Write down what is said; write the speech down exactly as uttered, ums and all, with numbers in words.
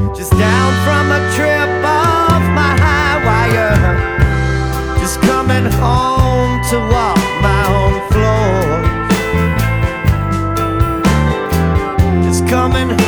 Just down from a trip off my high wire, just coming home to walk my own floor. Just coming home